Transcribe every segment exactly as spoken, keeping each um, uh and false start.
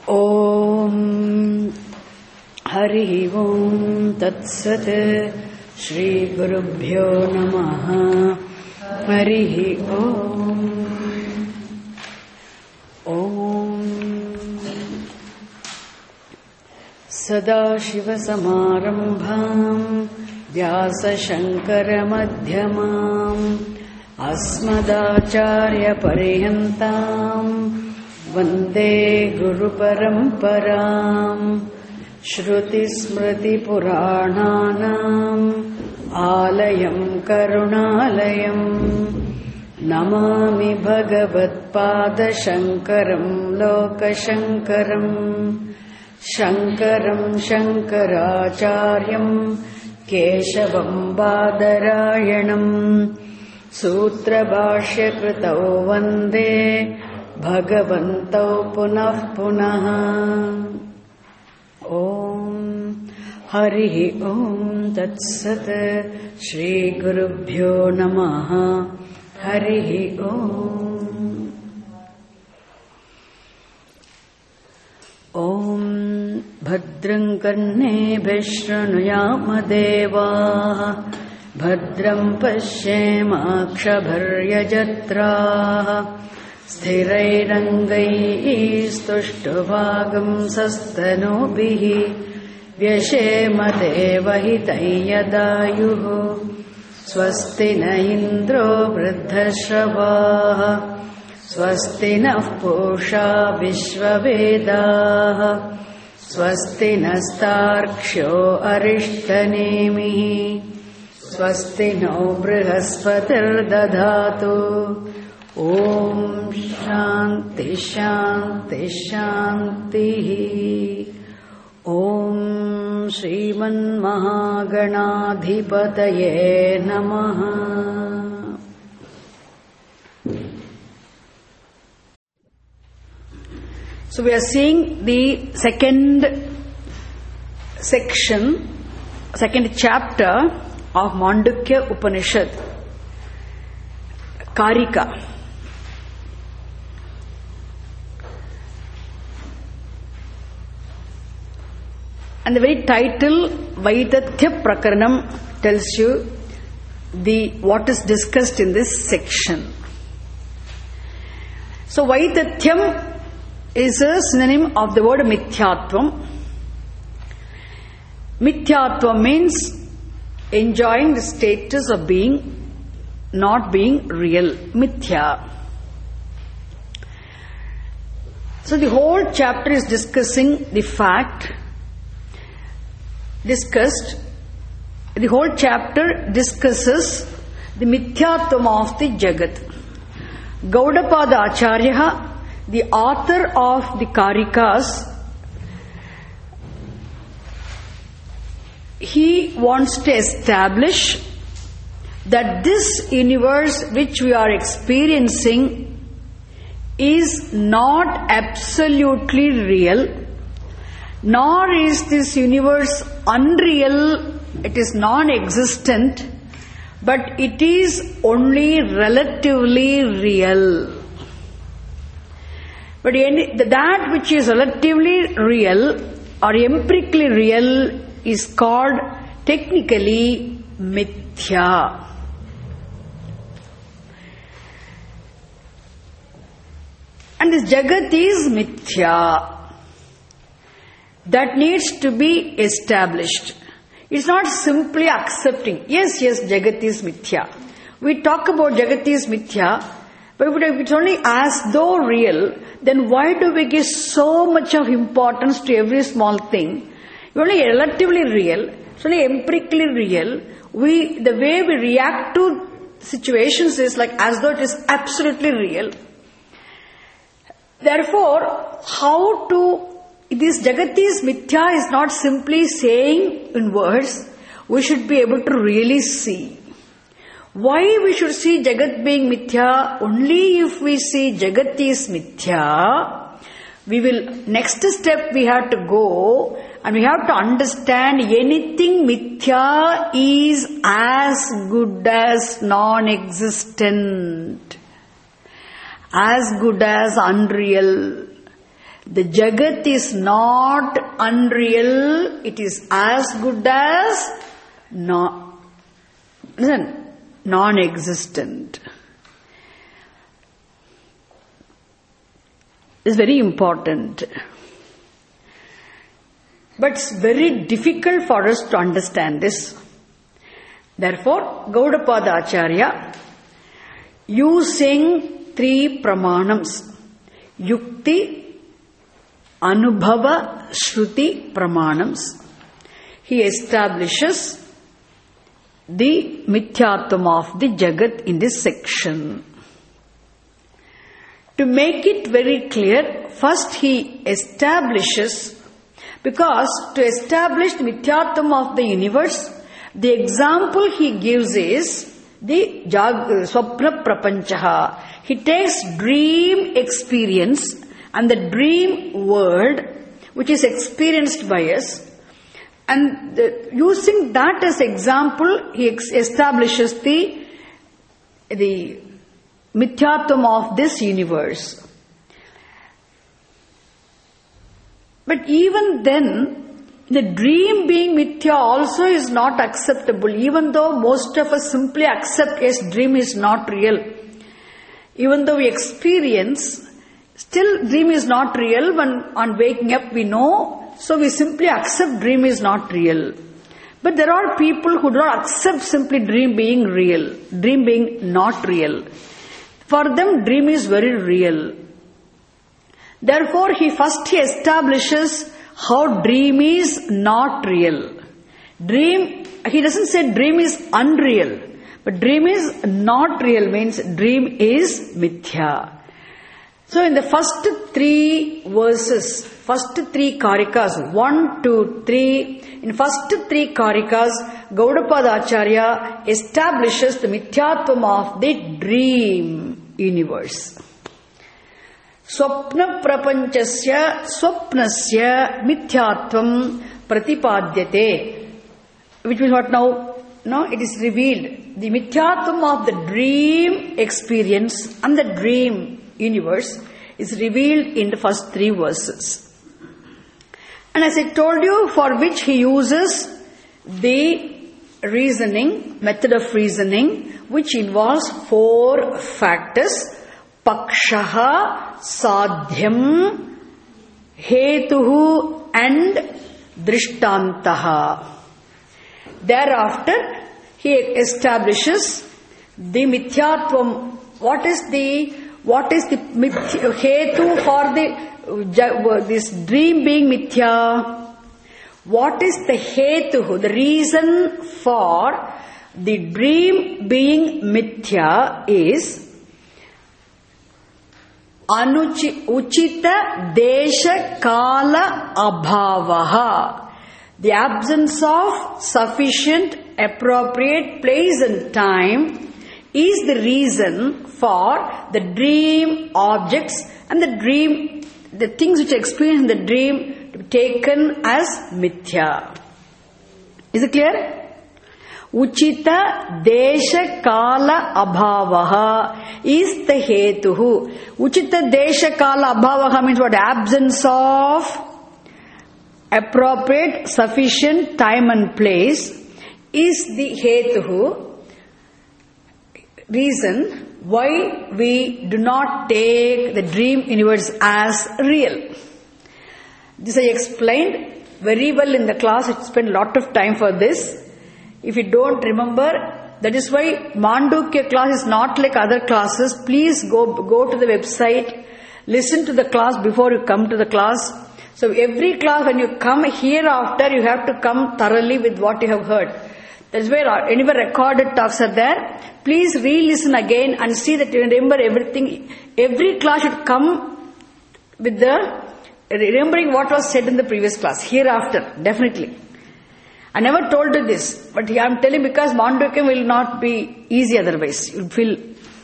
Om Hari Om Tat Sat Shri Gurubhyo Namaha Hari Om Om Sadashiva Samarambham Vyasa Shankara Madhyamam Asmadacharya Pariyantam Vande Guru Paramparam Shruti Smriti Purananam Alayam Karunalayam Namami Bhagavat Pada Shankaram Loka Shankaram Shankaram Shankaracharyam Keshavam Badarayanam Sutra Bhashya Kritau Vande Bhagavantau Punah Punaha Om Hari Om Tat Sat Shri Gurubhyo Namaha Hari Om Om Bhadram Karne Vishnuyama Deva Bhadram Pashyema Akshabharya Jatra Sthirairangai Stushtvagam Sastanobhihi Vyashemate Vahitayadayuhu Swasti na Indro Vruddhashravaha Swasti na Pusha Vishwavedaha Swasti nastarksho Arishtanemihi Swasti no Brihaspati'r Dadhatu Om Shanti Shanti Shanti Om Shriman Mahaganadhipataye Namaha. So we are seeing the second section, second chapter of Mandukya Upanishad, Karika. And the very title, Vaitatya Prakaranam, tells you the what is discussed in this section. So Vaitatyam is a synonym of the word Mithyatvam. Mithyatvam means enjoying the status of being, not being real. Mithya. So the whole chapter is discussing the fact discussed, the whole chapter discusses the mithyatvam of the Jagat. Gaudapada Acharya, the author of the Karikas, he wants to establish that this universe which we are experiencing is not absolutely real, nor is this universe unreal, it is non-existent, but it is only relatively real. But any, that which is relatively real or empirically real is called technically mithya. And this Jagat is mithya. That needs to be established. It's not simply accepting, yes, yes, Jagat is mithya. We talk about Jagat is mithya, but if it's only as though real, then why do we give so much of importance to every small thing? It's only relatively real, it's only empirically real. We, the way we react to situations is like as though it is absolutely real. Therefore, how to this Jagat is mithya is not simply saying in words, we should be able to really see. Why we should see Jagat being mithya? Only if we see Jagat is mithya, we will, next step we have to go and we have to understand anything mithya is as good as non-existent, as good as unreal. The Jagat is not unreal, it is as good as non, listen, non-existent. It's very important. But it's very difficult for us to understand this. Therefore, Gaudapada Acharya, using three pramanams, Yukti, Anubhava, Shruti pramanams, he establishes the Mithyatvam of the Jagat in this section. To make it very clear, first he establishes, because to establish the Mithyatvam of the universe, the example he gives is the jag, Swapna Prapanchaha. He takes dream experience and the dream world which is experienced by us, and the, using that as example, he ex- establishes the, the Mithyatvam of this universe. But even then, the dream being mithya also is not acceptable, even though most of us simply accept yes, dream is not real. Even though we experience, still dream is not real. When on waking up we know, so we simply accept dream is not real. But there are people who do not accept simply dream being real, dream being not real. For them, dream is very real. Therefore, he first he establishes how dream is not real. Dream, he doesn't say dream is unreal, but dream is not real means dream is mithya. So in the first three verses, first three karikas, one, two, three, in first three karikas, Gaudapada Acharya establishes the mithyatvam of the dream universe. Swapna prapanchasya swapnasya mithyatvam pratipadyate. Which means what now? No, it is revealed. The mithyatvam of the dream experience and the dream universe is revealed in the first three verses. And as I told you, for which he uses the reasoning, method of reasoning, which involves four factors: pakshaha, sadhyam, hetuhu, and drishtantaha. Thereafter, he establishes the mithyatvam. What is the what is the mithya, hetu for the this dream being mithya? What is the hetu, the reason for the dream being mithya is anuchi uchita desha kala abhavaha. The absence of sufficient, appropriate place and time is the reason for the dream objects and the dream, the things which are experienced in the dream to be taken as mithya. Is it clear? Uchita desha kala abhavaha is the hetuhu. Uchita desha kala abhavaha means what? Absence of appropriate, sufficient time and place is the hetuhu, reason why we do not take the dream universe as real. This I explained very well in the class. I spent a lot of time for this. If you don't remember, that is why Mandukya class is not like other classes. Please go, go to the website, listen to the class before you come to the class. So every class when you come hereafter, you have to come thoroughly with what you have heard. That's where anywhere recorded talks are there. Please re-listen again and see that you remember everything. Every class should come with the remembering what was said in the previous class. Hereafter, definitely. I never told you this, but I am telling because Mandukya will not be easy otherwise. You feel.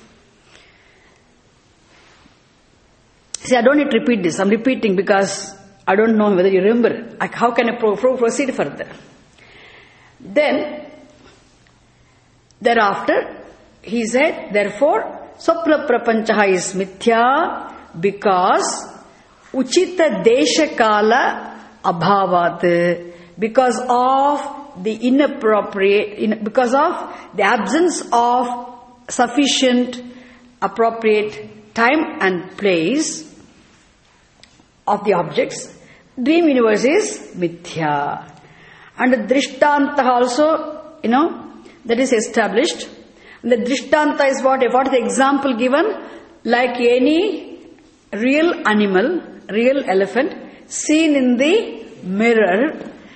See, I don't need to repeat this. I'm repeating because I don't know whether you remember. How can I pro- pro- proceed further? Then, thereafter, he said, therefore, Swapna Prapanchaha is mithya because uchita deshakala abhavat, because of the inappropriate, in, because of the absence of sufficient appropriate time and place of the objects, dream universe is mithya. And the drishtanta also, you know, that is established. And the drishtanta is what? What is the example given? Like any real animal, real elephant, seen in the mirror,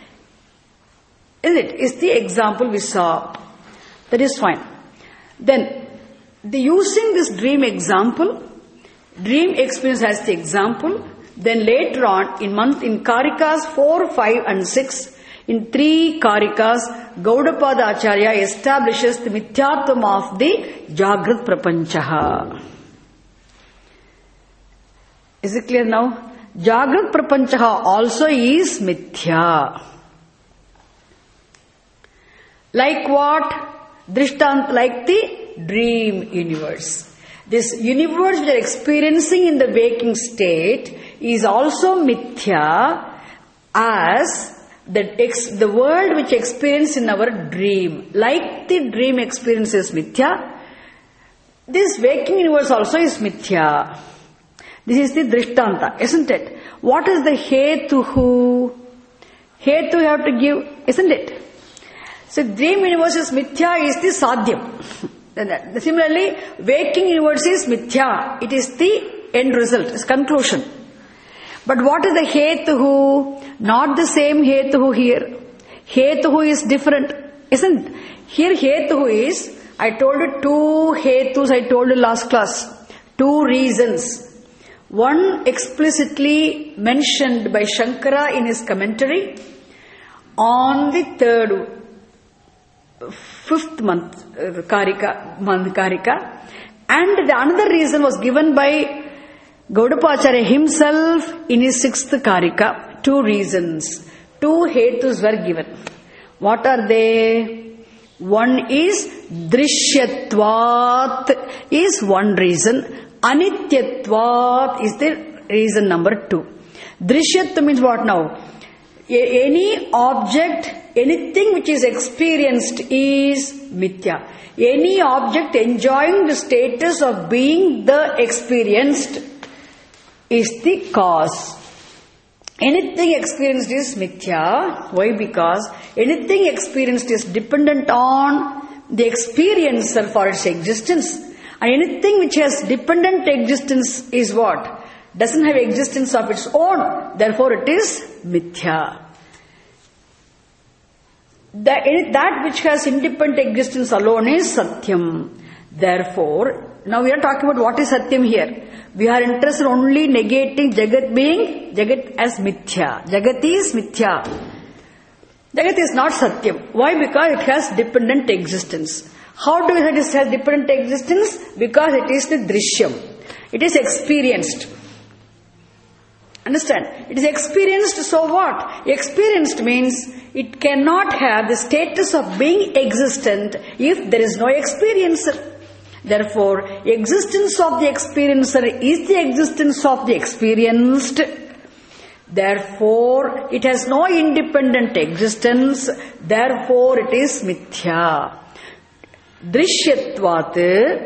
is it? Is the example we saw. That is fine. Then, the using this dream example, dream experience as the example, then later on in month in Karikas four, five and six, in three Karikas, Gaudapada Acharya establishes the mithyatvam of the Jagrat Prapanchaha. Is it clear now? Jagrat Prapanchaha also is mithya. Like what? Drishtant, like the dream universe. This universe we are experiencing in the waking state is also mithya as the, ex, the world which experience in our dream. Like the dream experience is mithya, this waking universe also is mithya. This is the drishtanta, isn't it? What is the hetuhu? Hetu you have to give, isn't it? So dream universe is mithya is the sadhyam. Similarly, waking universe is mithya. It is the end result, its conclusion. But what is the hetuhu? Not the same hetuhu here. Hetuhu is different, isn't it? Here hetuhu is, I told you two hetus, I told you last class. Two reasons. One explicitly mentioned by Shankara in his commentary on the third, fifth month, uh, Karika, month Karika. And the another reason was given by Gaudapacharya himself in his sixth Karika. Two reasons. Two hetus were given. What are they? One is Drishyatvat is one reason. Anityatvat is the reason number two. Drishyatva means what now? A- any object, anything which is experienced is mithya. Any object enjoying the status of being the experienced is the cause. Anything experienced is mithya. Why? Because anything experienced is dependent on the experiencer for its existence. And anything which has dependent existence is what? Doesn't have existence of its own. Therefore it is mithya. That, that which has independent existence alone is satyam. Therefore, now we are talking about what is satyam here. We are interested only negating Jagat being Jagat as mithya. Jagat is mithya. Jagat is not satyam. Why? Because it has dependent existence. How do we say it has dependent existence? Because it is the drishyam. It is experienced. Understand? It is experienced, so what? Experienced means it cannot have the status of being existent if there is no experiencer. Therefore, existence of the experiencer is the existence of the experienced. Therefore, it has no independent existence. Therefore, it is mithya. Drishyatvat,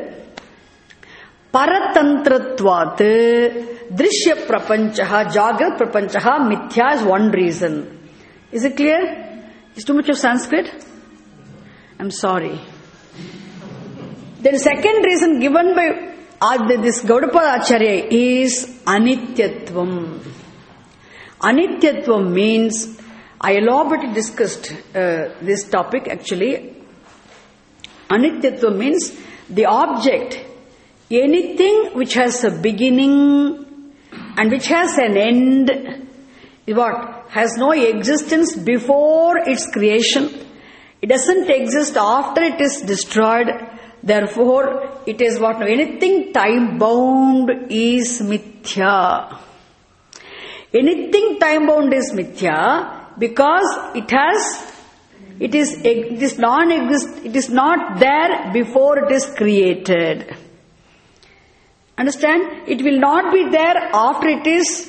paratantratvat, drishya prapanchaha, jagrat prapanchaha, mithya is one reason. Is it clear? Is too much of Sanskrit? I'm sorry. Then second reason given by this Gaudapada Acharya is anityatvam. Anityatvam means, I elaborately discussed uh, this topic actually. Anityatvam means the object, anything which has a beginning and which has an end, is what? Has no existence before its creation. It doesn't exist after it is destroyed. Therefore, it is what? Anything time bound is mithya. Anything time bound is mithya because it has, it is, it is non-exist, it is not there before it is created. Understand? It will not be there after it is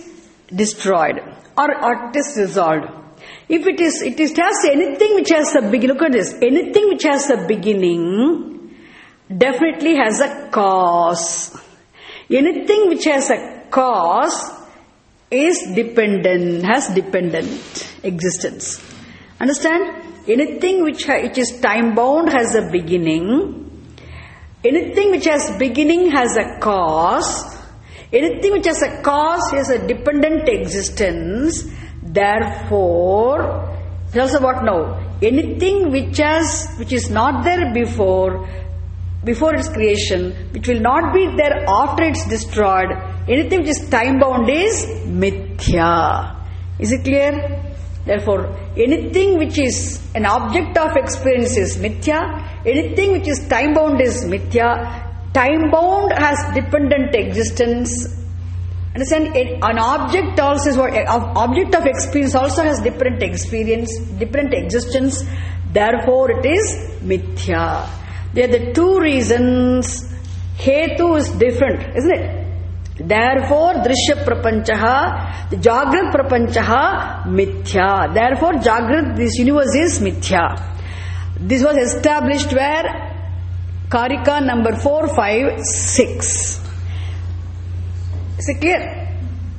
destroyed or, or it is dissolved. If it is, it is has anything which has a beginning. Look at this. Anything which has a beginning definitely has a cause. Anything which has a cause is dependent, has dependent existence. Understand? Anything which, ha- which is time bound has a beginning. Anything which has beginning has a cause. Anything which has a cause has a dependent existence. Therefore, tell us what now? Anything which has, which is not there before, before its creation, which will not be there after it's destroyed, anything which is time bound is mithya. Is it clear? Therefore, anything which is an object of experience is mithya. Anything which is time bound is mithya. Time bound has dependent existence. Understand? An object also is what? An object of experience also has different experience, different existence. Therefore, it is mithya. There are the two reasons. Hetu is different, isn't it? Therefore, drishya prapanchaha, the Jagrat prapanchaha, mithya. Therefore, Jagrat, this universe is mithya. This was established where? Karika number four, five, six. Is it clear?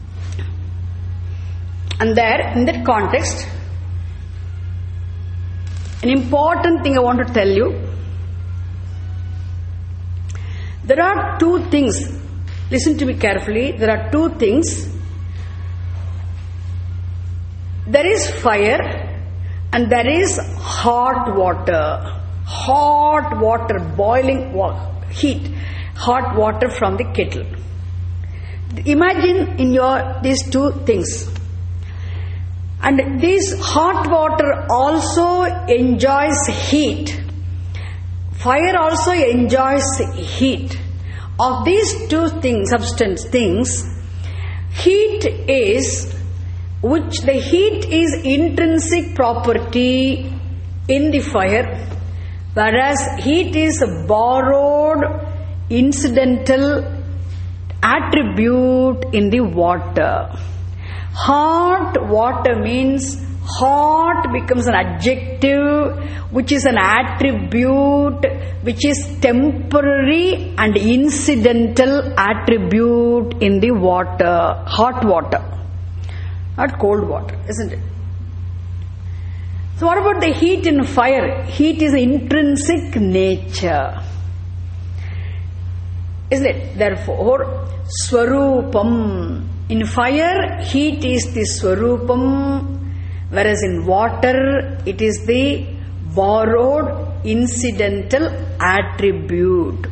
And there, in that context, an important thing I want to tell you. There are two things. Listen to me carefully. There are two things. There is fire and there is hot water. Hot water, boiling water, heat. Hot water from the kettle. Imagine in your these two things. And this hot water also enjoys heat. Fire also enjoys heat. Of these two things, substance things, heat is, which the heat is intrinsic property in the fire, whereas heat is a borrowed incidental attribute in the water. Hot water means hot becomes an adjective which is an attribute which is temporary and incidental attribute in the water. Hot water, not cold water, isn't it? So what about the heat in fire? Heat is intrinsic nature, isn't it? Therefore, Swarupam. In fire, heat is the Swarupam, whereas in water, it is the borrowed incidental attribute.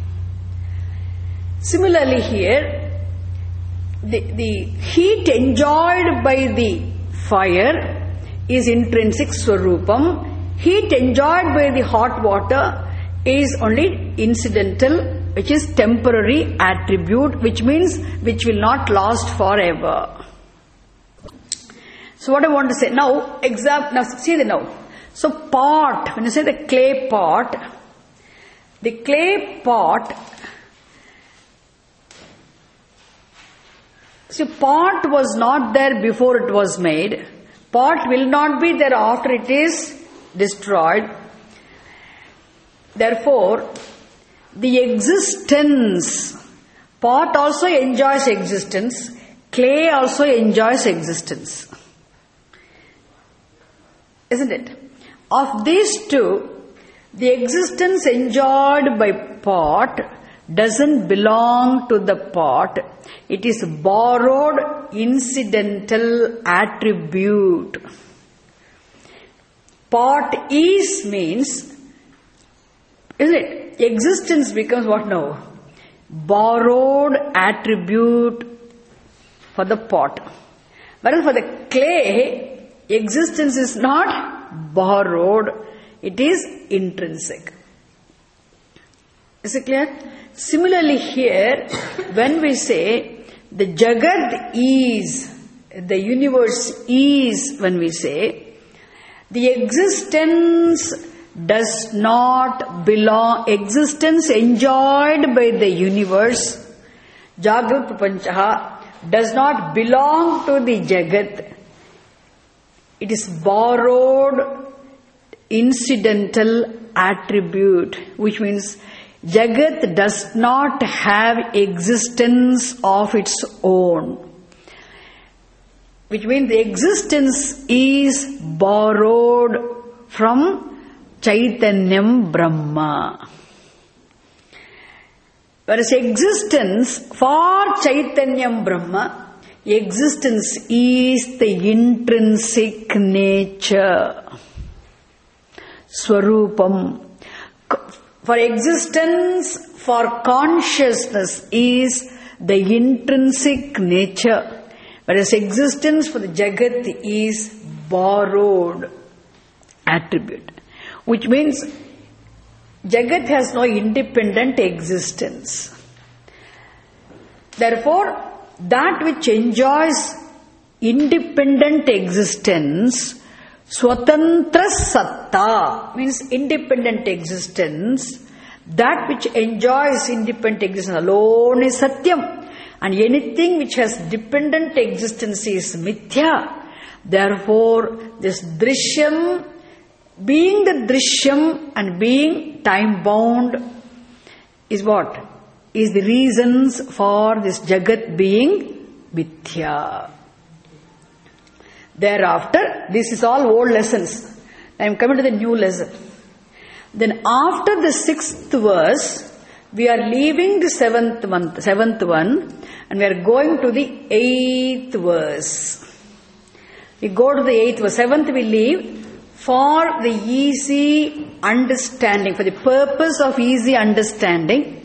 Similarly here, the, the heat enjoyed by the fire is intrinsic Swarupam. Heat enjoyed by the hot water is only incidental, which is temporary attribute, which means which will not last forever. So what I want to say now, exam, now see the now. So pot, when you say the clay pot, the clay pot, see pot was not there before it was made. Pot will not be there after it is destroyed. Therefore, the existence, pot also enjoys existence, clay also enjoys existence. Isn't it? Of these two, the existence enjoyed by pot doesn't belong to the pot. It is borrowed incidental attribute. Pot is means, isn't it? Existence becomes what now? Borrowed attribute for the pot. Whereas for the clay, existence is not borrowed, it is intrinsic. Is it clear? Similarly here, when we say the Jagat is, the universe is, when we say, the existence does not belong, existence enjoyed by the universe, Jagrat Prapanchaha, does not belong to the Jagat. It is borrowed incidental attribute, which means Jagat does not have existence of its own. Which means the existence is borrowed from Chaitanyam Brahma. Whereas existence for Chaitanyam Brahma, existence is the intrinsic nature. Swarupam. For existence, for consciousness is the intrinsic nature. Whereas existence for the Jagat is borrowed attribute. Which means Jagat has no independent existence. Therefore, that which enjoys independent existence, Swatantra Satta, means independent existence, that which enjoys independent existence alone is Satyam. And anything which has dependent existence is Mithya. Therefore, this Drishyam, being the Drishyam and being time bound, is what? Is the reasons for this Jagat being Mithya. Thereafter, this is all old lessons. I am coming to the new lesson. Then after the sixth verse, we are leaving the seventh month, seventh one, and we are going to the eighth verse. We go to the eighth verse. Seventh we leave for the easy understanding, for the purpose of easy understanding.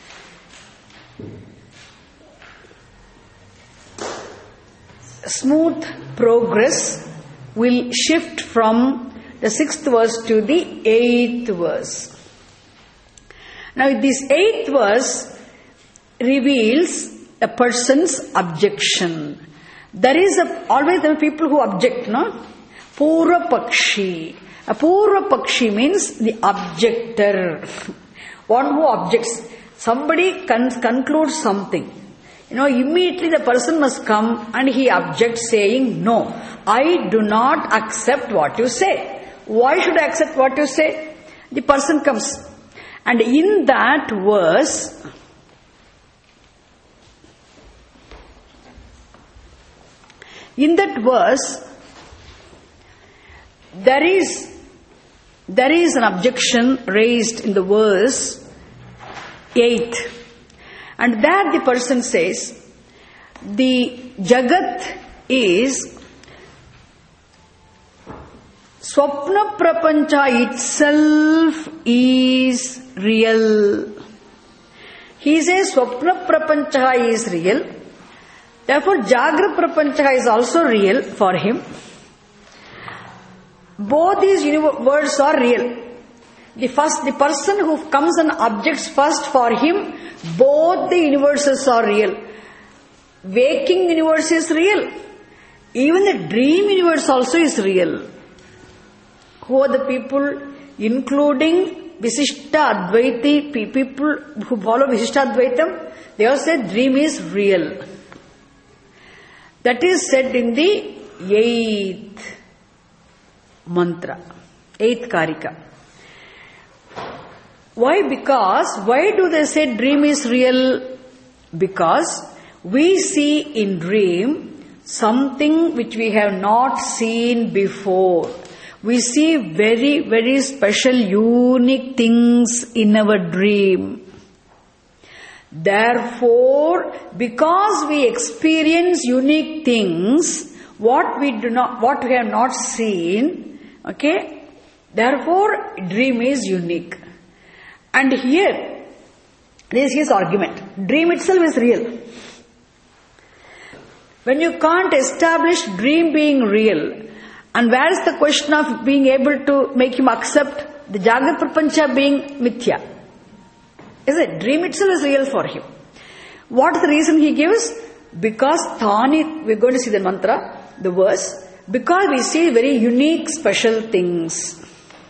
Smooth progress will shift from the sixth verse to the eighth verse. Now this eighth verse reveals a person's objection. There is a, always there are people who object, no? Purva Pakshi. A Purva Pakshi means the objector. One who objects. Somebody con- concludes something. You know, immediately the person must come and he objects saying, no, I do not accept what you say. Why should I accept what you say? The person comes. And in that verse, in that verse, there is, there is an objection raised in the verse eight. And there the person says, the Jagat is Swapna Prapancha itself is real. He says Swapna Prapancha is real. Therefore, Jagra Prapancha is also real for him. Both these words are real. The first, the person who comes and objects first, for him, both the universes are real. Waking universe is real. Even the dream universe also is real. Who are the people? Including Visishta Advaiti, people who follow Visishta Advaitam, they all say dream is real. That is said in the eighth mantra, eighth karika. Why? Because, why do they say dream is real? Because we see in dream something which we have not seen before. We see very, very special, unique things in our dream. Therefore, because we experience unique things, what we do not, what we have not seen, okay, therefore dream is unique. And here, this is his argument. Dream itself is real. When you can't establish dream being real, and where is the question of being able to make him accept the Jagat Prapancha being Mithya? Is it? Dream itself is real for him. What is the reason he gives? Because Thani, we're going to see the mantra, the verse, because we see very unique, special things.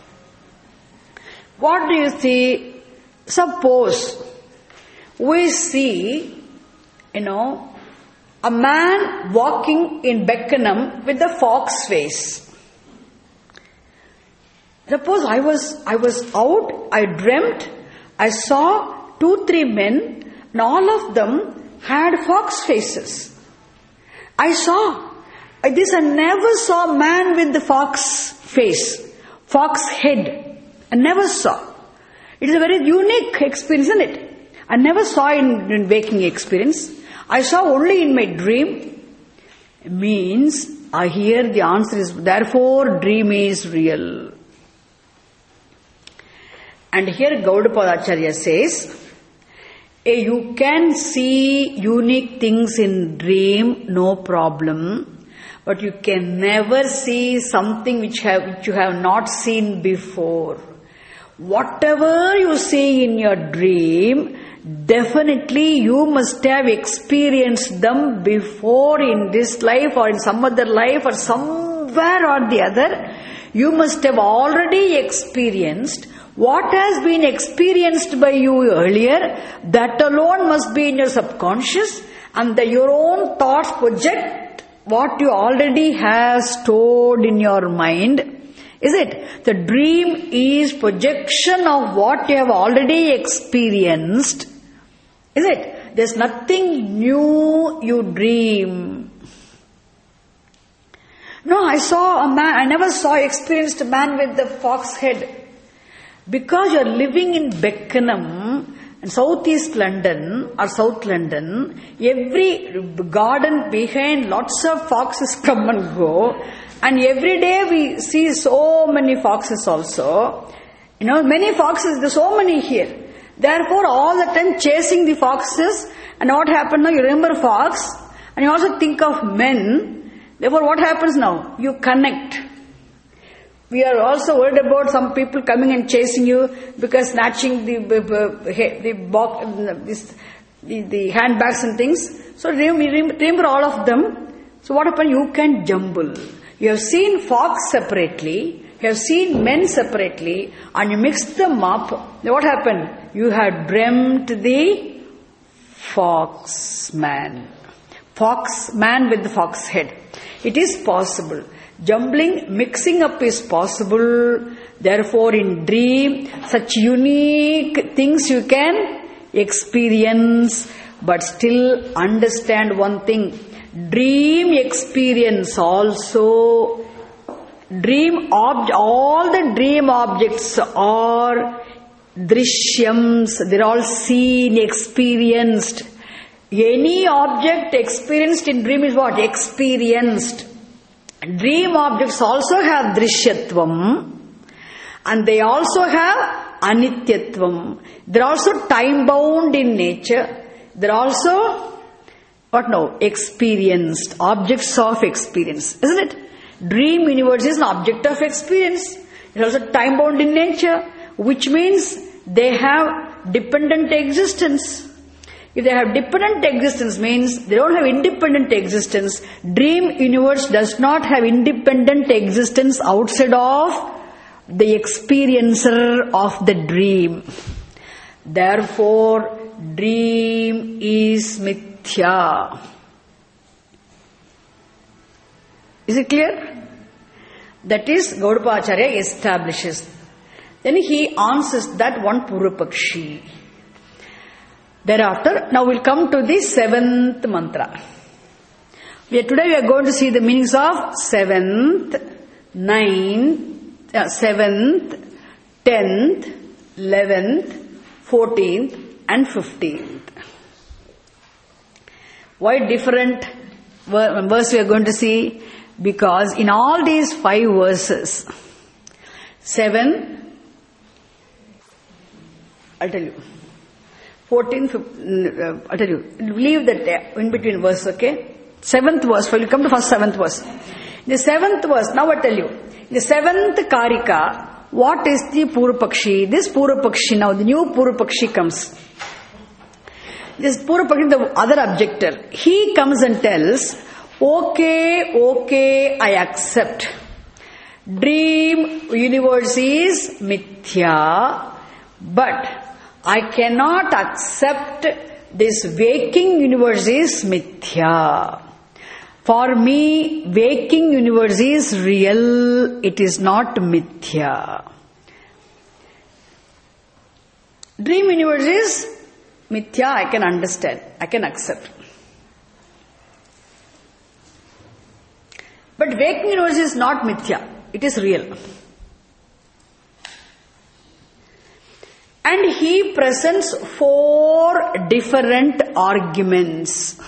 What do you see? Suppose we see, you know, a man walking in Beckenham with a fox face. Suppose I was, I was out, I dreamt, I saw two, three men, and all of them had fox faces. I saw, this I never saw a man with the fox face, fox head. I never saw. It is a very unique experience, isn't it? I never saw in, in waking experience. I saw only in my dream. It means, I hear the answer is, therefore dream is real. And here Gaudapada Acharya says, you can see unique things in dream, no problem, but you can never see something which, have, which you have not seen before. Whatever you see in your dream, definitely you must have experienced them before in this life or in some other life or somewhere or the other. You must have already experienced what has been experienced by you earlier. That alone must be in your subconscious, and the, your own thoughts project what you already have stored in your mind. Is it? The dream is projection of what you have already experienced. Is it? There's nothing new you dream. No, I saw a man, I never saw, experienced a man with the fox head. Because you are living in Beckenham, in southeast London or South London, every garden behind lots of foxes come and go, and every day we see so many foxes also. You know, many foxes, there's so many here. Therefore, all the time chasing the foxes, and what happened now? You remember fox, and you also think of men. Therefore, what happens now? You connect. We are also worried about some people coming and chasing you because snatching the the, the, box, this, the, the handbags and things. So remember all of them. So what happened? You can jumble. You have seen fox separately, you have seen men separately, and you mix them up. Then what happened? You have dreamt the fox man. Fox man with the fox head. It is possible. Jumbling, mixing up is possible. Therefore, in dream, such unique things you can experience, but still understand one thing. Dream experience also, dream ob- all the dream objects are drishyams, they're all seen, experienced. Any object experienced in dream is what? Experienced. Dream objects also have drishyatvam, and they also have anityatvam. They're also time bound in nature. They're also what now? Experienced. Objects of experience. Isn't it? Dream universe is an object of experience. It's also time bound in nature, which means they have dependent existence. If they have dependent existence, means they don't have independent existence. Dream universe does not have independent existence outside of the experiencer of the dream. Therefore, dream is mithya. Is it clear? That is, Gaudapada Acharya establishes. Then he answers that one Purvapakshi. Thereafter, now we'll come to the seventh mantra. We are, today we are going to see the meanings of seventh, ninth, uh, seventh, tenth, eleventh, fourteenth, and fifteenth. Why different verse we are going to see? Because in all these five verses, seven, I'll tell you. fourteen, fifteen, uh, I'll tell you, leave that in between verse, okay? Seventh verse, we'll come to first seventh verse. In the seventh verse, now I'll tell you, in the seventh Karika, what is the Purvapakshi? This Purvapakshi, now the new Purvapakshi comes. This Purvapakshi, the other objector, he comes and tells, okay, okay, I accept. Dream universe is mithya, but I cannot accept this waking universe is mithya. For me, waking universe is real, it is not mithya. Dream universe is mithya, I can understand, I can accept. But waking universe is not mithya, it is real. And he presents four different arguments.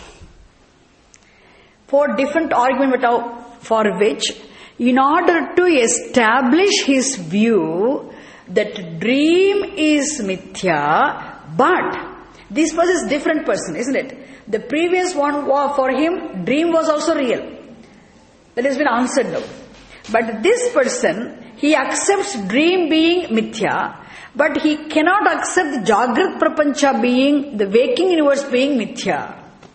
Four different arguments for which, in order to establish his view that dream is mithya, but this person is different person, isn't it? The previous one for him, dream was also real. That has been answered now. But this person, he accepts dream being mithya, but he cannot accept the Jagrat Prapancha being, the waking universe being mithya.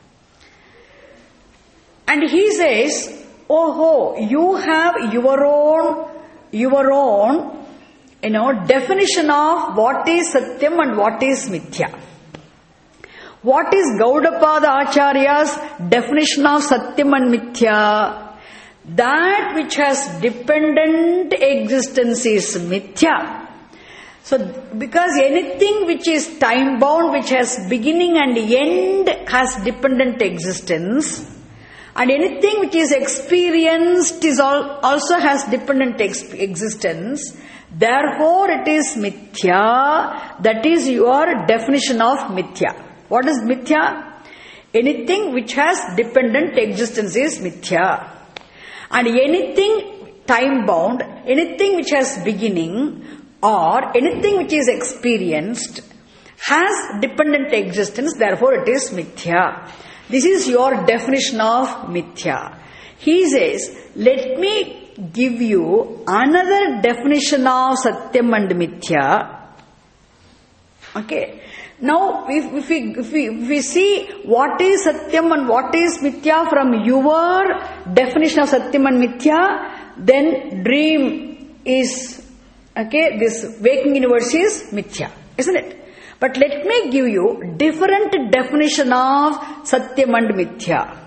And he says, oh ho, you have your own, your own, you know, definition of what is Satyam and what is mithya. What is Gaudapada Acharya's definition of Satyam and mithya? That which has dependent existence is mithya. So, because anything which is time bound, which has beginning and end, has dependent existence, and anything which is experienced is all, also has dependent ex- existence, therefore it is mithya. That is your definition of mithya. What is mithya? Anything which has dependent existence is mithya. And anything time bound, anything which has beginning, or anything which is experienced has dependent existence, therefore it is mithya. This is your definition of mithya. He says, let me give you another definition of Satyam and mithya. Okay. Now, if, if, we, if, we, if we see what is Satyam and what is mithya from your definition of Satyam and mithya, then dream is, okay, this waking universe is mithya, isn't it? But let me give you different definition of Satyam and mithya.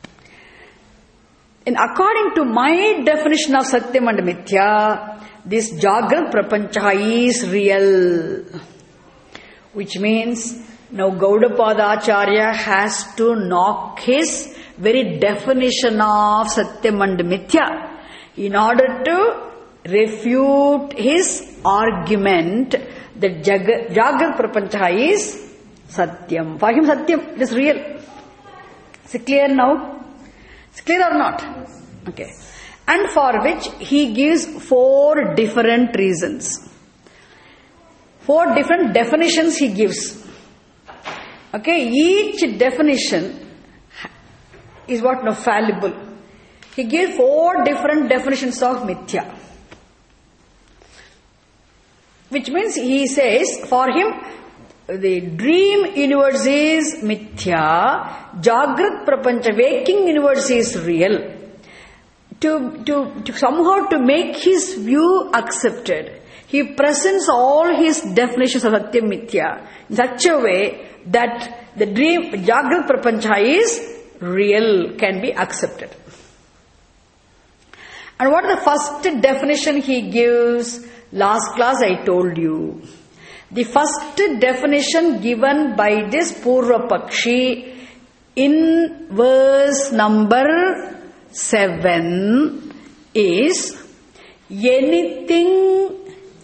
And according to my definition of Satyam and mithya, this Jagrat Prapancha is real. Which means now Gaudapada Acharya has to knock his very definition of Satyam and mithya in order to refute his argument that Jag- Jagrat Prapancha is Satyam. For him Satyam, it is real. Is it clear now? Is it clear or not? Okay. And for which he gives four different reasons. Four different definitions he gives. Okay, each definition is what? No, fallible. He gives four different definitions of mithya. Which means he says, for him, the dream universe is mithya, Jagrat Prapancha, waking universe is real. To, to, to somehow to make his view accepted, he presents all his definitions of Satyam Mithya in such a way that the dream, Jagrat Prapancha is real, can be accepted. And what is the first definition he gives? Last class I told you. The first definition given by this Purva Pakshi in verse number seven is anything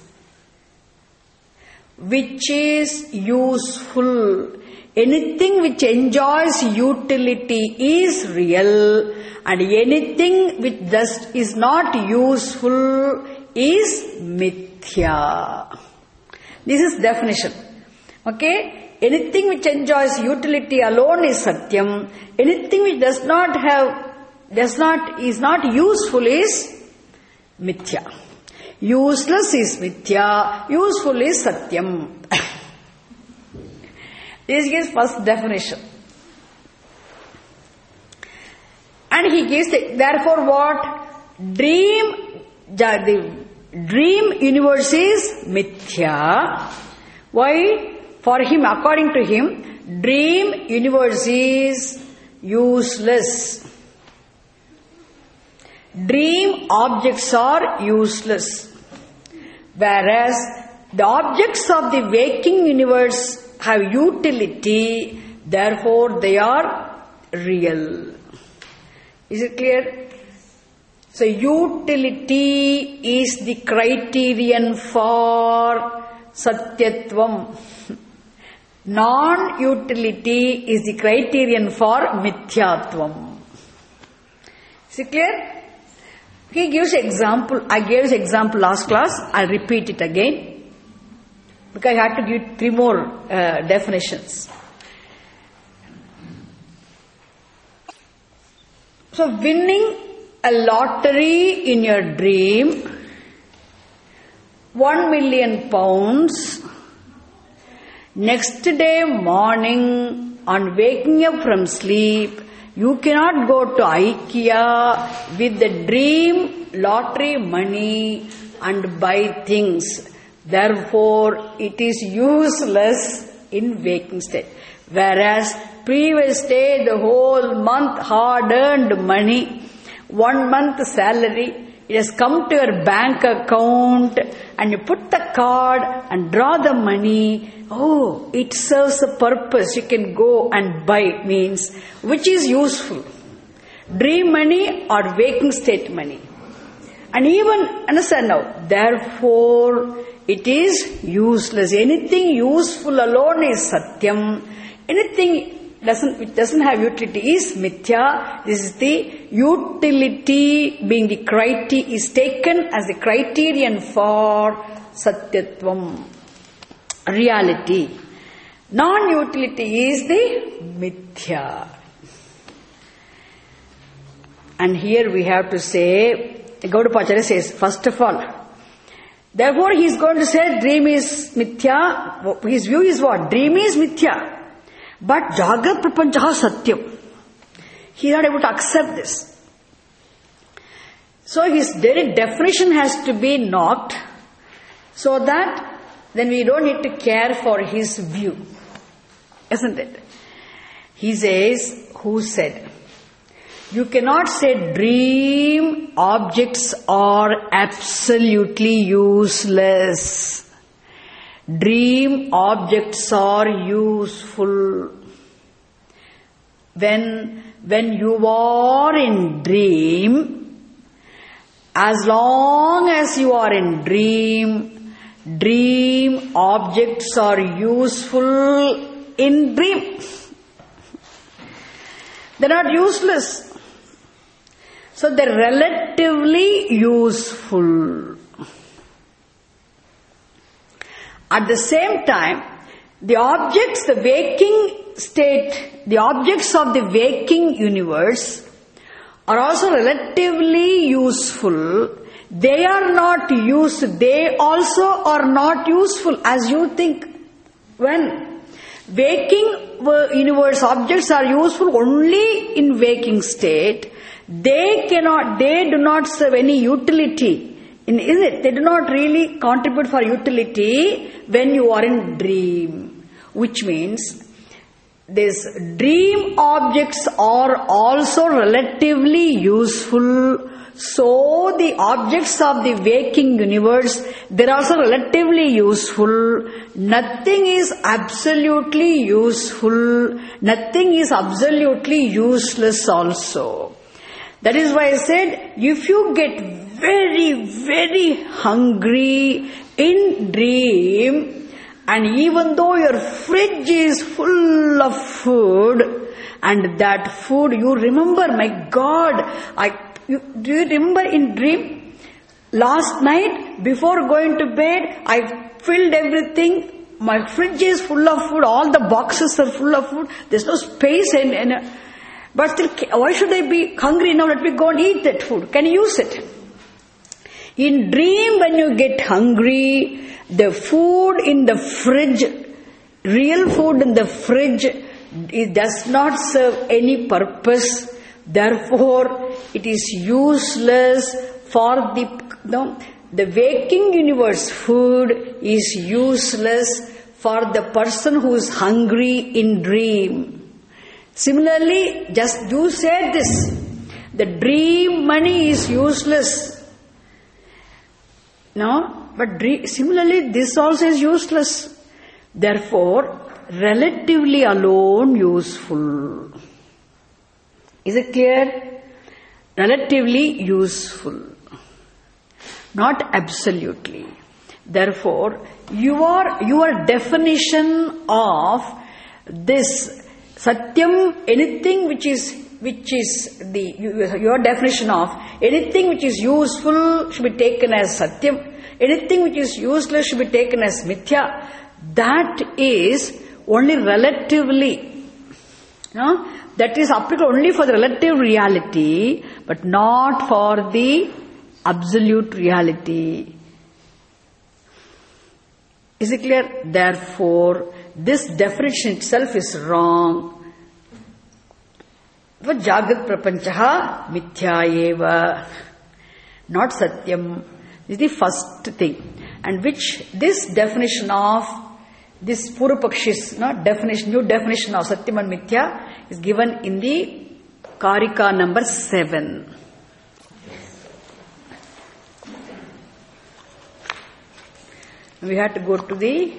which is useful, anything which enjoys utility is real, and anything which just is not useful is mithya. This is definition. Okay? Anything which enjoys utility alone is Satyam. Anything which does not have, does not, is not useful is mithya. Useless is mithya, useful is Satyam. This is first definition. And he gives, the, therefore what? Dream, the dream universe is mithya. Why? For him, according to him, dream universe is useless. Dream objects are useless. Whereas the objects of the waking universe have utility, therefore they are real. Is it clear? So utility is the criterion for Satyatvam. Non-utility is the criterion for Mithyatvam. Is it clear? He gives example. I gave this example last class. I'll repeat it again, because I had to give three more uh, definitions. So winning a lottery in your dream, one million pounds, next day morning on waking up from sleep, you cannot go to IKEA with the dream lottery money and buy things. Therefore, it is useless in waking state. Whereas previous day, the whole month hard-earned money, one month salary, it has come to your bank account and you put the card and draw the money. Oh, it serves a purpose. You can go and buy, means which is useful. Dream money or waking state money. And even, understand now, therefore it is useless. Anything useful alone is Satyam. Anything doesn't, which doesn't have utility is Mithya. This is the utility being the criteria, is taken as the criterion for Satyatvam, reality. Non-utility is the Mithya. And here we have to say, Gaudapacharya says, first of all, therefore he is going to say dream is Mithya. His view is what? Dream is Mithya. But Jagrat Prapanchaha Satyam. He is not able to accept this. So his very definition has to be knocked, so that then we don't need to care for his view. Isn't it? He says, who said? You cannot say dream objects are absolutely useless. Dream objects are useful. When, when you are in dream, as long as you are in dream, dream objects are useful in dream. They are not useless. So they are relatively useful. At the same time, the objects, the waking state, the objects of the waking universe are also relatively useful. They are not used. They also are not useful as you think. When waking universe objects are useful only in waking state, they cannot, they do not serve any utility. In, isn't it? They do not really contribute for utility when you are in dream. Which means, these dream objects are also relatively useful. So the objects of the waking universe, they are also relatively useful. Nothing is absolutely useful. Nothing is absolutely useless also. That is why I said, if you get very, very hungry in dream, and even though your fridge is full of food, and that food you remember, my God, I you, do you remember in dream? Last night, before going to bed, I filled everything. My fridge is full of food. All the boxes are full of food. There's no space. And, and but still, why should I be hungry now? Let me go and eat that food. Can you use it? In dream, when you get hungry, the food in the fridge, real food in the fridge, it does not serve any purpose. Therefore, it is useless for the, no, the waking universe food is useless for the person who is hungry in dream. Similarly, just you said this, the dream money is useless. No, but dream, similarly this also is useless. Therefore, relatively alone useful. Is it clear? Relatively useful. Not absolutely. Therefore, your, your definition of this Satyam, anything which is, which is the, your definition of anything which is useful should be taken as Satyam, anything which is useless should be taken as Mithya, that is only relatively, no? That is applicable only for the relative reality, but not for the absolute reality. Is it clear? Therefore, this definition itself is wrong. Jagat prapanchaha mithya eva, not satyam. This is the first thing. And which this definition of this Purupakshis, no, definition, new definition of satyam and mithya is given in the Karika number seven. We had to go to the...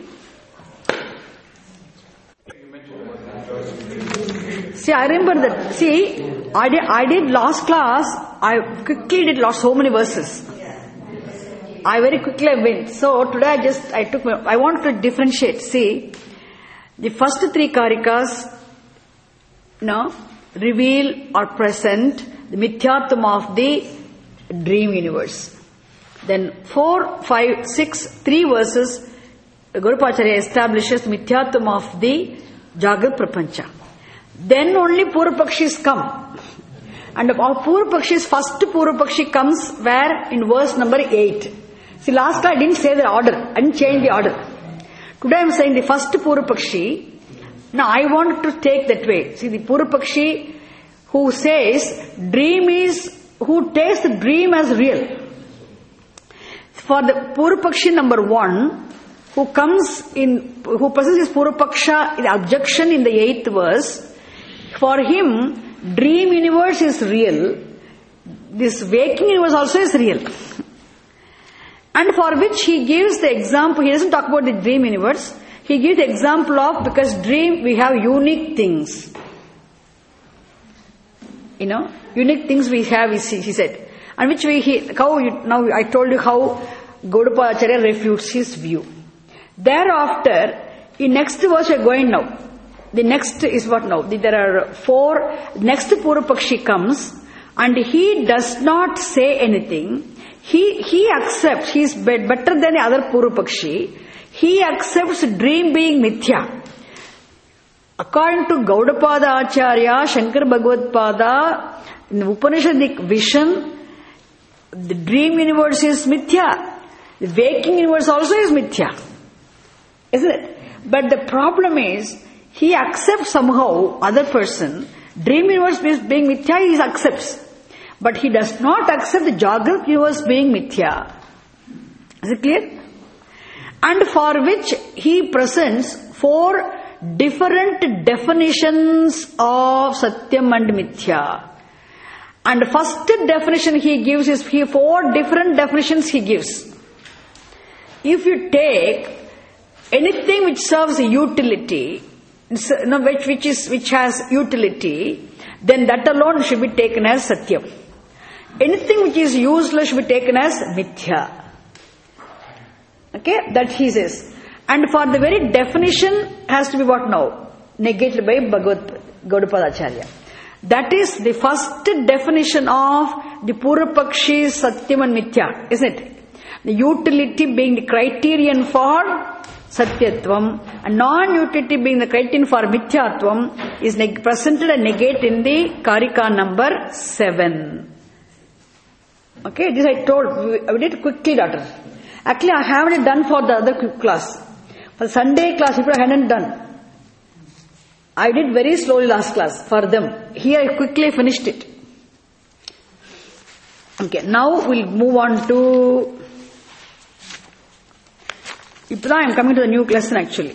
See, I remember that. See, I did, I did last class, I quickly did lost so many verses. I very quickly went. So today I just, I took, my, I want to differentiate. See, the first three Karikas, no, reveal or present the Mithyatvam of the dream universe. Then four, five, six, three verses, Gaudapacharya establishes Mithyatvam of the Jagat Prapancha. Then only Purupakshis come. And our Purupakshis, first Purupakshi comes where? In verse number eight. See, last time I didn't say the order, I didn't change the order. Today I am saying the first Purupakshi. Now I want to take that way. See, the Purupakshi who says dream is, who takes the dream as real. For the Purupakshi number one, who comes in, who presents his Purupaksha, the objection in the eighth verse, for him, dream universe is real. This waking universe also is real. And for which he gives the example, he doesn't talk about the dream universe, he gives the example of, because dream we have unique things. You know, unique things we have, he said. And which we, he, how you, now I told you how Gaudapacharya refutes his view. Thereafter, in next verse we are going now. The next is what now? There are four, next Purupakshi comes and he does not say anything. He, he accepts, he is better than the other Purupakshi. He accepts dream being mithya. According to Gaudapada Acharya, Shankar Bhagavad Pada, in the Upanishadic vision, the dream universe is mithya. The waking universe also is mithya. Isn't it? But the problem is, he accepts somehow, other person, dream universe being mithya, he accepts. But he does not accept the Jagat universe being mithya. Is it clear? And for which he presents four different definitions of Satyam and Mithya. And first definition he gives is he four different definitions he gives. If you take anything which serves a utility, which, which, is, which has utility, then that alone should be taken as Satyam. Anything which is useless should be taken as Mithya. Okay, that he says. And for the very definition has to be what now? Negated by Bhagavad Gaudapada Acharya. That is the first definition of the Purupakshi, Satyam and Mithya, isn't it? The utility being the criterion for Satyatvam and non-utility being the criterion for Mithyatvam is neg- presented and negated in the Karika number seven. Okay, this I told, we did quickly, daughter. Actually, I haven't done for the other class. For Sunday class, people hadn't done. I did very slowly last class for them. Here I quickly finished it. Okay, now we'll move on to Now I am coming to the new lesson actually.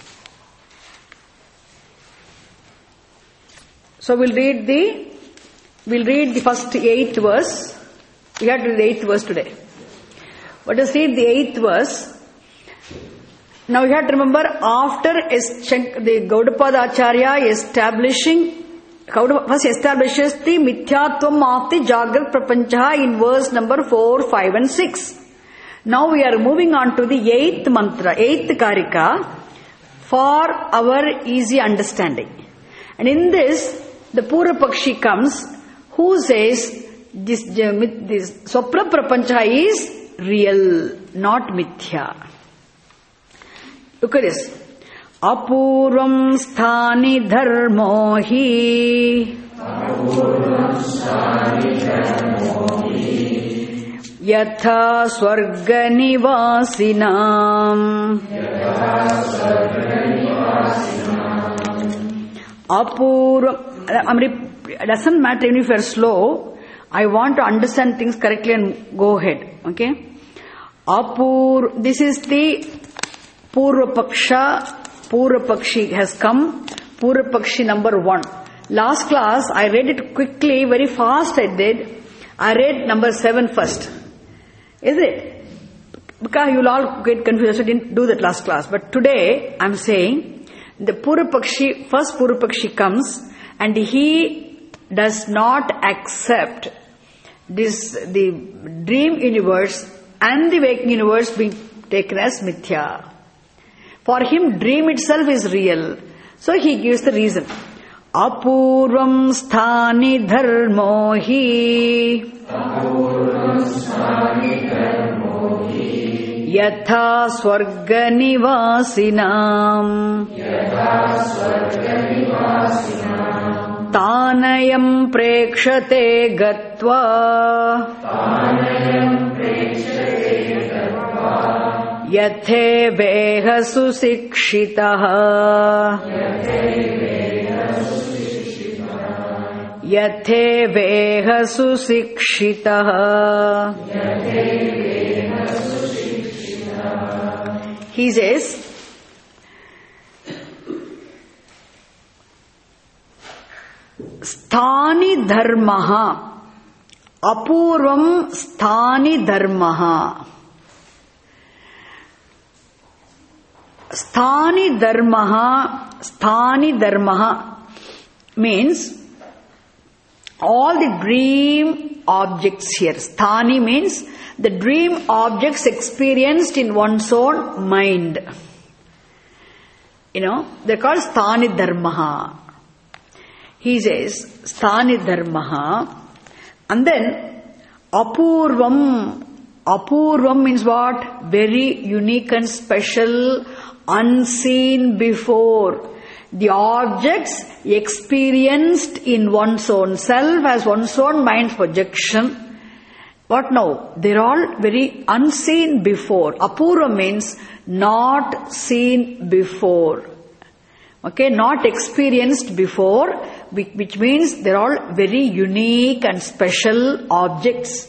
So we'll read the, we'll read the first eighth verse. We have to read the eighth verse today. Let us read the eighth verse. Now you have to remember, after the Gaudapada Acharya establishing, first establishes the Mithyatvam of the Jagrat Prapancha in verse number four, five and six. Now we are moving on to the eighth mantra, eighth karika, for our easy understanding. And in this, the Purva Pakshi comes, who says, this, this Swapna Prapancha is real, not mithya. Look at this. Apurvam sthani dharmo hi yatha swarga nivasinam Apurvam. I mean, it doesn't matter even if you are slow. I want to understand things correctly and go ahead. Okay? Apur. This is the Purva Paksha, Purva Pakshi has come, Purva Pakshi number one. Last class, I read it quickly, very fast I did. I read number seven first. Is it? Because you'll all get confused, so I didn't do that last class. But today, I'm saying, the Purva Pakshi, first Purva Pakshi comes, and he does not accept this, the dream universe and the waking universe being taken as mithya. For him, dream itself is real. So he gives the reason. Apurvam sthani dharmo hi yatha swarga nivasinam tanayam prekshate gatva Yathe veha susikshitaha Yathe veha susikshitaha He says, Sthani dharmaha Apurvam sthani dharmaha Sthani dharmaha, sthani dharmaha means all the dream objects here. Sthani means the dream objects experienced in one's own mind. You know, they're called sthani dharmaha. He says, sthani dharmaha. And then, apurvam. Apurvam means what? Very unique and special, unseen before. The objects experienced in one's own self as one's own mind projection. What now? They're all very unseen before. Apurva means not seen before. Okay, not experienced before, which means they're all very unique and special objects.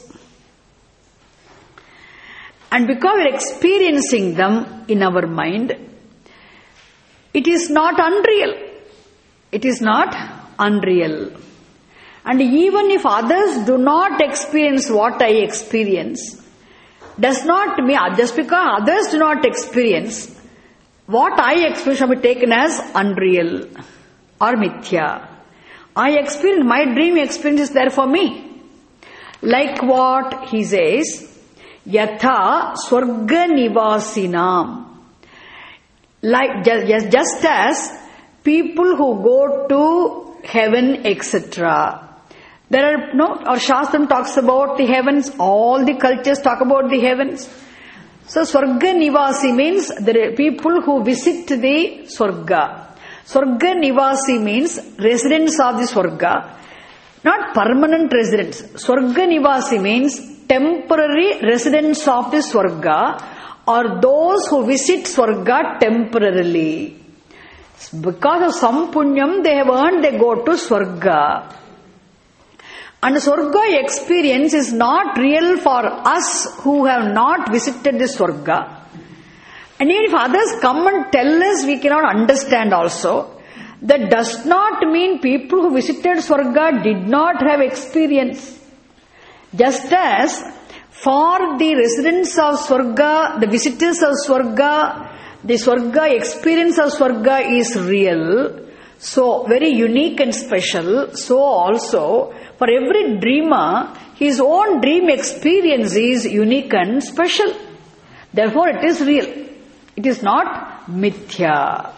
And because we're experiencing them in our mind, it is not unreal. It is not unreal. And even if others do not experience what I experience, does not mean, just because others do not experience, what I experience shall be taken as unreal or mithya. I experience, my dream experience is there for me. Like what he says, Yatha swarga nivasinam. Like just, just as people who go to heaven, et cetera. There are no, our Shastram talks about the heavens, all the cultures talk about the heavens. So Swarga Nivasi means there are people who visit the Swarga. Swarga Nivasi means residents of the Swarga, not permanent residents. Swarga Nivasi means temporary residents of the Swarga, or those who visit Swarga temporarily. Because of some punyam they have earned, they go to Swarga. And Swarga experience is not real for us who have not visited the Swarga. And even if others come and tell us, we cannot understand also. That does not mean people who visited Swarga did not have experience. Just as for the residents of Swarga, the visitors of Swarga, the Swarga experience of Swarga is real, so very unique and special. So also, for every dreamer, his own dream experience is unique and special. Therefore, it is real. It is not mithya.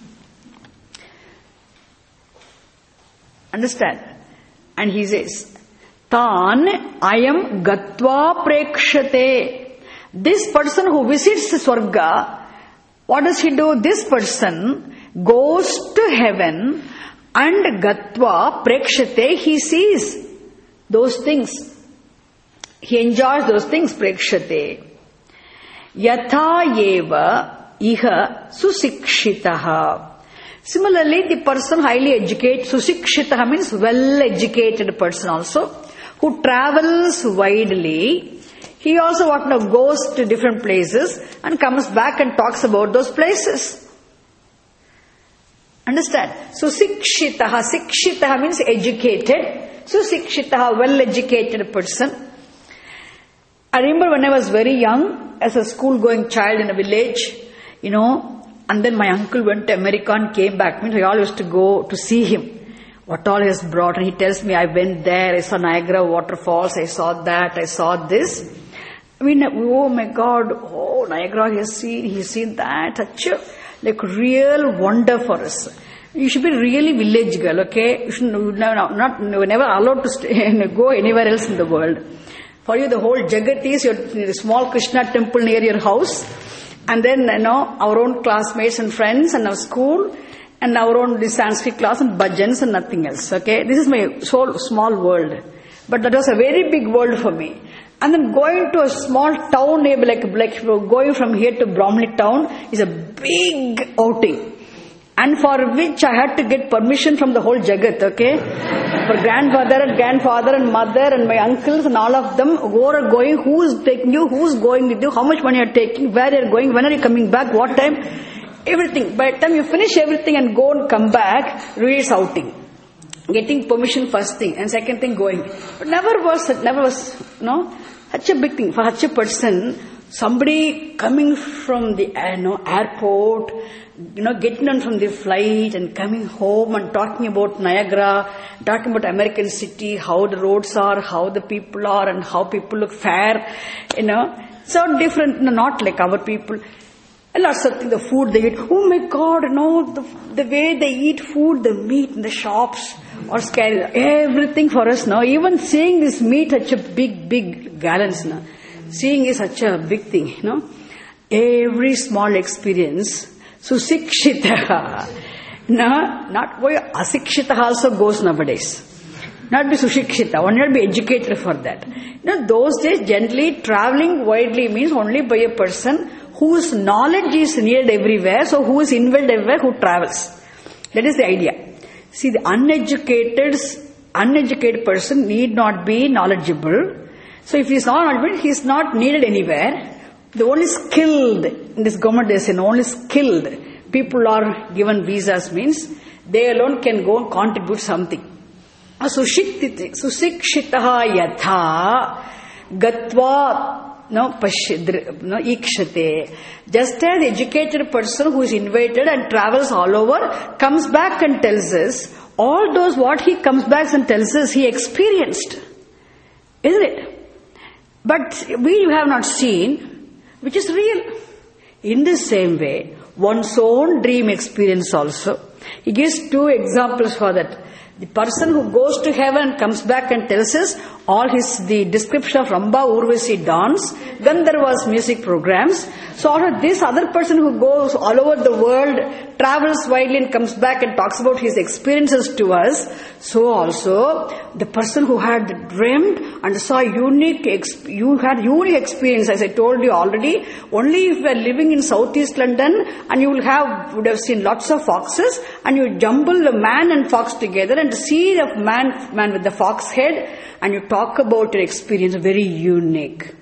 Understand? And he says, Tan ayam gatva prekshate. This person who visits Swarga, what does he do? This person goes to heaven and gatva prekshate, he sees those things. He enjoys those things, prekshate. Yatha yeva iha susikshitaha. Similarly, the person highly educated, susikshitaha means well-educated person also, who travels widely. He also what now goes to different places and comes back and talks about those places. Understand? Susikshitaha, sikshitaha means educated. Susikshitaha, well-educated person. I remember when I was very young, as a school-going child in a village, you know, and then my uncle went to America and came back. I mean, I always used to go to see him. What all he has brought. And he tells me, I went there, I saw Niagara waterfalls, I saw that, I saw this. I mean, oh my God, oh, Niagara he has seen, he has seen that. Such a, like, real wonder for us. You should be really village girl, okay? You should not, not, never allowed to stay, go anywhere else in the world. For you, the whole Jagat is your small Krishna temple near your house. And then, you know, our own classmates and friends and our school and our own Sanskrit class and bhajans and nothing else, okay? This is my so small world. But that was a very big world for me. And then going to a small town, like, like going from here to Bromley town is a big outing. And for which I had to get permission from the whole Jagat, okay? For grandfather and grandfather and mother and my uncles and all of them, who are going, who is taking you, who is going with you, how much money you are taking, where you are going, when are you coming back, what time, everything. By the time you finish everything and go and come back, really it's outing. Getting permission first thing and second thing going. But never was, never was, you know, such a big thing. For such a person, somebody coming from the you know, airport, you know, getting on from the flight and coming home and talking about Niagara, talking about American city, how the roads are, how the people are and how people look fair, you know. So different, you know, not like our people. And lots of things, the food they eat. Oh my God, you know, the, the way they eat food, the meat in the shops or scary. Everything for us now. Even seeing this meat, such a big, big gallons now. Seeing is such a big thing, you know. Every small experience, susikshitaha. No, not why asikshitaha also goes nowadays. Not be sushikshita, one not be educated for that. You know, those days generally traveling widely means only by a person whose knowledge is needed everywhere, so who is involved everywhere, who travels. That is the idea. See, the uneducated, uneducated person need not be knowledgeable. So if he is not knowledgeable, he is not needed anywhere. The only skilled, in this government they say, the only skilled people are given visas means they alone can go and contribute something. Susikshitaha yatha gatva no pashyadr no ikshate. Just as the educated person who is invited and travels all over comes back and tells us, all those what he comes back and tells us he experienced. Isn't it? But we have not seen, which is real. In the same way, one's own dream experience also. He gives two examples for that. The person who goes to heaven and comes back and tells us all his, the description of Ramba Urvasi dance, Gandharva's music programs. So also this other person who goes all over the world, travels widely and comes back and talks about his experiences to us. So also the person who had dreamed and saw unique, you had unique experience, as I told you already. Only if you are living in southeast London and you will have, would have seen lots of foxes and you jumble the man and fox together and see the man, man with the fox head and you talk about your experience, very unique.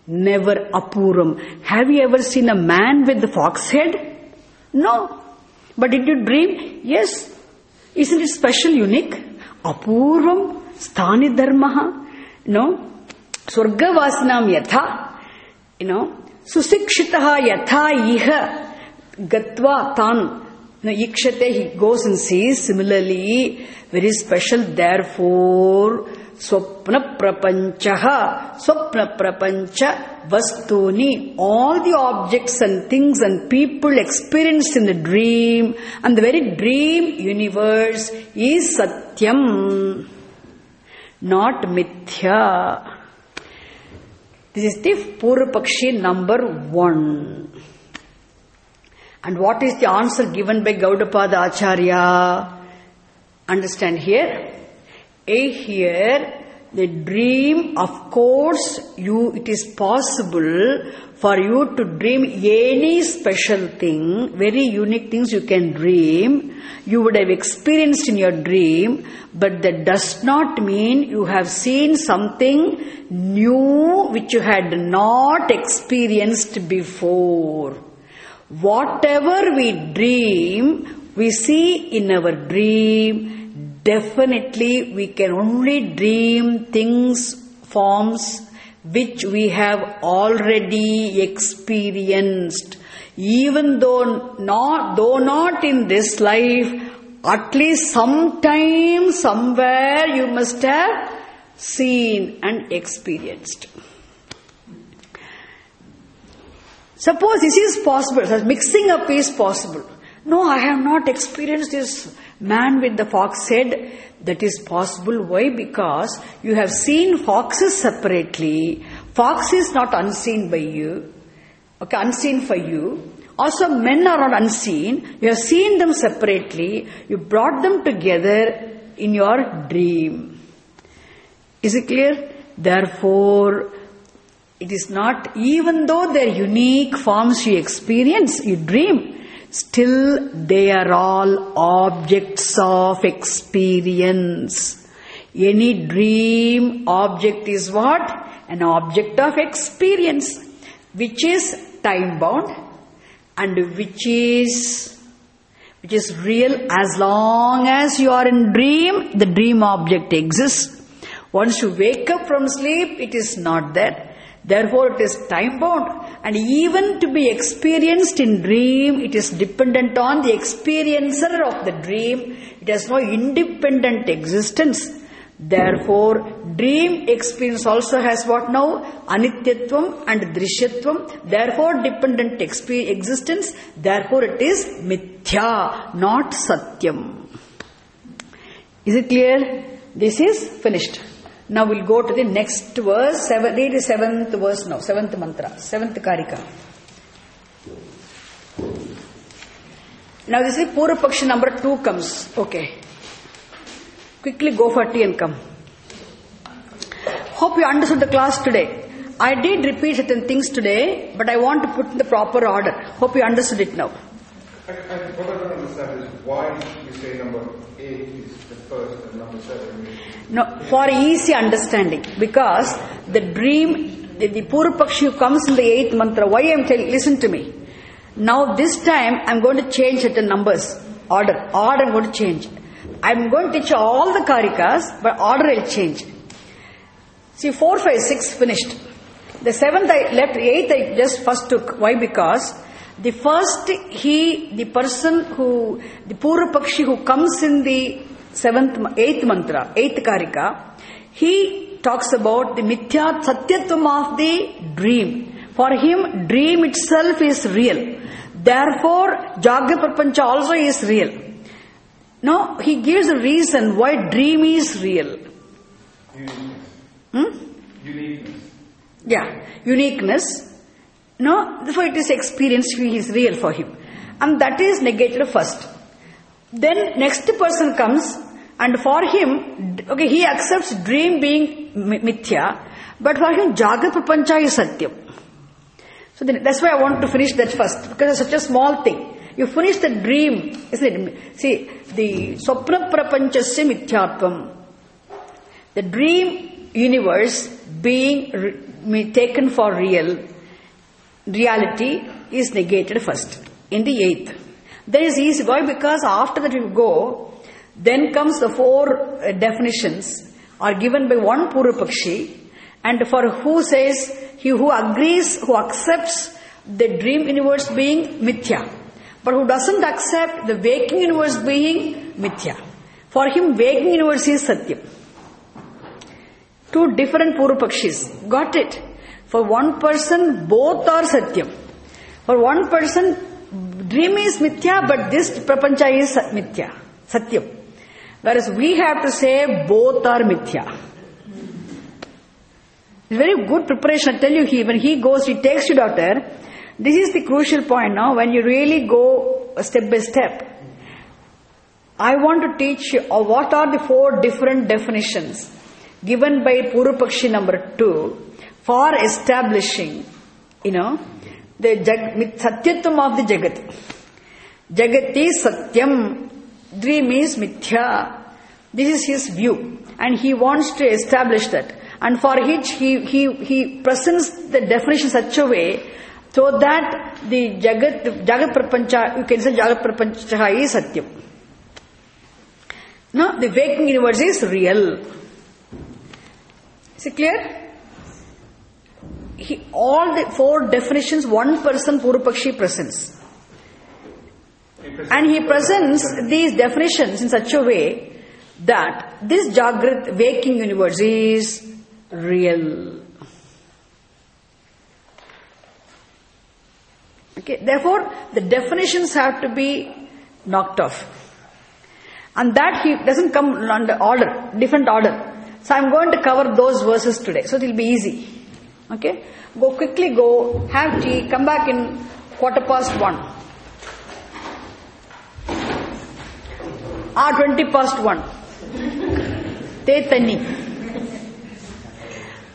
Never apuram. Have you ever seen a man with the fox head? No. But did you dream? Yes. Isn't it special, unique? Apurvam sthani dharmaha. You know, Swargavasanam yatha. You know, Susikshitaha yatha iha gatva tan. You know, ikshate, he goes and sees. Similarly, very special. Therefore, Swapna prapanchaha, Swapna prapancha vastuni, all the objects and things and people experienced in the dream, and the very dream universe is satyam, not mithya. This is the Purvapakshi number one. And what is the answer given by Gaudapada Acharya? Understand here. A here, the dream, of course, you, it is possible for you to dream any special thing, very unique things you can dream, you would have experienced in your dream, but that does not mean you have seen something new which you had not experienced before. Whatever we dream, we see in our dream. Definitely we can only dream things, forms which we have already experienced. Even though not, though not in this life, at least sometime, somewhere you must have seen and experienced. Suppose this is possible, so mixing up is possible. No, I have not experienced this man with the fox head. That is possible. Why? Because you have seen foxes separately. Fox is not unseen by you. Okay, unseen for you. Also, men are not unseen. You have seen them separately. You brought them together in your dream. Is it clear? Therefore, it is not, even though they are unique forms you experience, you dream, still they are all objects of experience. Any dream object is what? An object of experience, which is time bound and which is which is real. As long as you are in dream, the dream object exists. Once you wake up from sleep, it is not there. Therefore, it is time bound. And even to be experienced in dream, it is dependent on the experiencer of the dream. It has no independent existence. Therefore, dream experience also has what now? Anityatvam and Drishyatvam. Therefore, dependent exp- existence. Therefore, it is Mithya, not Satyam. Is it clear? This is finished. Now we'll go to the next verse. Seven, read the seventh verse now. Seventh mantra. Seventh karika. Now this is Purvapakshi number two comes. Okay. Quickly go for tea and come. Hope you understood the class today. I did repeat certain things today, but I want to put in the proper order. Hope you understood it now. I, I, what I don't understand is why you say number eight is the first and number seven. No, for easy understanding. Because the dream, the, the Purvapakshi who comes in the eighth mantra, why I am telling, listen to me. Now this time I am going to change certain numbers. Order. Order I am going to change. I am going to teach all the karikas, but order I will change. See, four, five, six finished. The seventh I left, the eighth I just first took. Why? Because the first, he, the person who, the Purvapakshi who comes in the seventh, eighth mantra, eighth karika, he talks about the mithya satyatvam of the dream. For him, dream itself is real. Therefore, Jagrat Prapancha also is real. Now, he gives a reason why dream is real. Uniqueness. Hmm? Uniqueness. Yeah, uniqueness. No, therefore it is experience, he is real for him. And that is negated first. Then next person comes, and for him, okay, he accepts dream being mithya, but for him Jagrat Prapancha is satyam. So then, that's why I want to finish that first, because it's such a small thing. You finish the dream, isn't it? See, the Swapna Prapanchasya Mithyatvam. The dream universe being me- taken for real, reality is negated first in the eighth. That is easy. Why? Because after that you go, then comes the four uh, definitions are given by one Purvapakshi, and for who says, he who agrees, who accepts the dream universe being mithya, but who doesn't accept the waking universe being mithya. For him, waking universe is satyam. Two different Purvapakshis. Got it? For one person, both are satyam. For one person, dream is mithya, but this prapancha is mithya, satyam. Whereas we have to say both are mithya. It's very good preparation. I tell you, he when he goes, he takes you, doctor. This is the crucial point now. When you really go step by step, I want to teach you uh, what are the four different definitions given by Purvapakshi number two for establishing, you know, the jag, satyatvam of the Jagat. Jagat is satyam, dream is mithya. This is his view, and he wants to establish that. And for which he he he presents the definition such a way so that the Jagat Jagat Prapancha, you can say Jagat Prapancha is satyam. No, the waking universe is real. Is it clear? He, all the four definitions, one person Purvapakshi presents. And he presents these definitions in such a way that this Jagrat waking universe is real. Okay, therefore the definitions have to be knocked off. And that he doesn't come under order, different order. So I'm going to cover those verses today. So it will be easy. Okay? Go quickly, go, have tea, come back in quarter past one. Ah, twenty past one. Te tani.